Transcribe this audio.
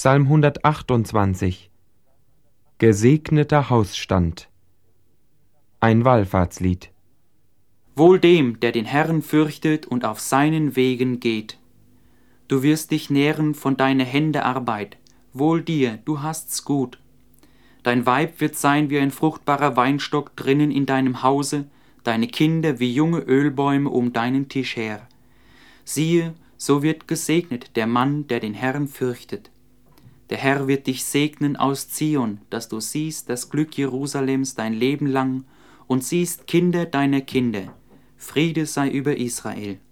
Psalm 128. Gesegneter Hausstand. Ein Wallfahrtslied. Wohl dem, der den Herrn fürchtet und auf seinen Wegen geht. Du wirst dich nähren von deiner Hände Arbeit. Wohl dir, du hast's gut. Dein Weib wird sein wie ein fruchtbarer Weinstock drinnen in deinem Hause, deine Kinder wie junge Ölbäume um deinen Tisch her. Siehe, so wird gesegnet der Mann, der den Herrn fürchtet. Der Herr wird dich segnen aus Zion, dass du siehst das Glück Jerusalems dein Leben lang und siehst Kinder deiner Kinder. Friede sei über Israel.